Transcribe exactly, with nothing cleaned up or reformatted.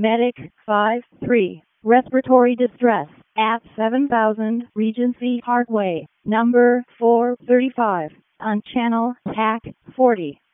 Medic five three. Respiratory distress at seven thousand Regency Parkway, number four thirty-five, on channel T A C forty.